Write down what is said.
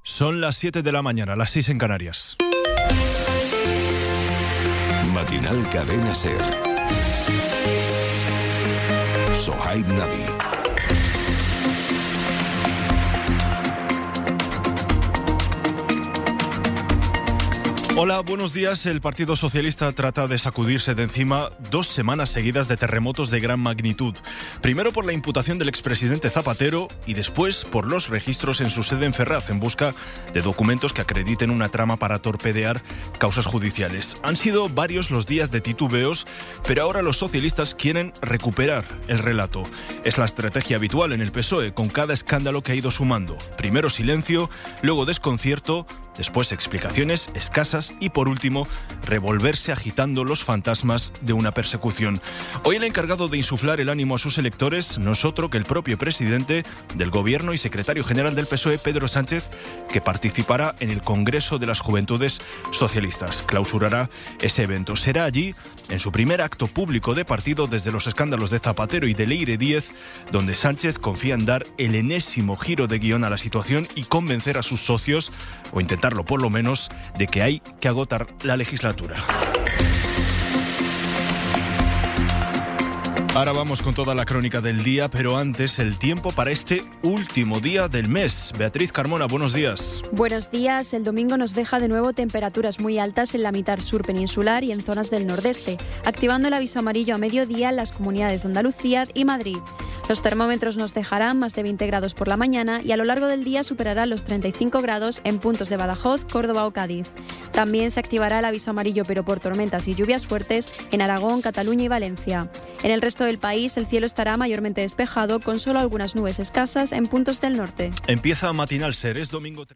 Son las 7 de la mañana, las 6 en Canarias. Matinal Cadena SER. Sohaib Nabi. Hola, buenos días. El Partido Socialista trata de sacudirse de encima 2 semanas seguidas de terremotos de gran magnitud. Primero por la imputación del expresidente Zapatero y después por los registros en su sede en Ferraz en busca de documentos que acrediten una trama para torpedear causas judiciales. Han sido varios los días de titubeos, pero ahora los socialistas quieren recuperar el relato. Es la estrategia habitual en el PSOE con cada escándalo que ha ido sumando. Primero silencio, luego desconcierto, después explicaciones escasas y por último revolverse agitando los fantasmas de una persecución. Hoy el encargado de insuflar el ánimo a sus electores no es otro que el propio presidente del Gobierno y secretario general del PSOE, Pedro Sánchez, que participará en el Congreso de las Juventudes Socialistas. Clausurará ese evento. Será allí, en su primer acto público de partido desde los escándalos de Zapatero y de Leire Díez, donde Sánchez confía en dar el enésimo giro de guión a la situación y convencer a sus socios, o intentarlo por lo menos, de que hay que agotar la legislatura. Ahora vamos con toda la crónica del día, pero antes el tiempo para este último día del mes. Beatriz Carmona, buenos días. Buenos días. El domingo nos deja de nuevo temperaturas muy altas en la mitad sur peninsular y en zonas del nordeste, activando el aviso amarillo a mediodía en las comunidades de Andalucía y Madrid. Los termómetros nos dejarán más de 20 grados por la mañana y a lo largo del día superarán los 35 grados en puntos de Badajoz, Córdoba o Cádiz. También se activará el aviso amarillo pero por tormentas y lluvias fuertes en Aragón, Cataluña y Valencia. En el resto del país el cielo estará mayormente despejado con solo algunas nubes escasas en puntos del norte. Empieza Matinal SER, es domingo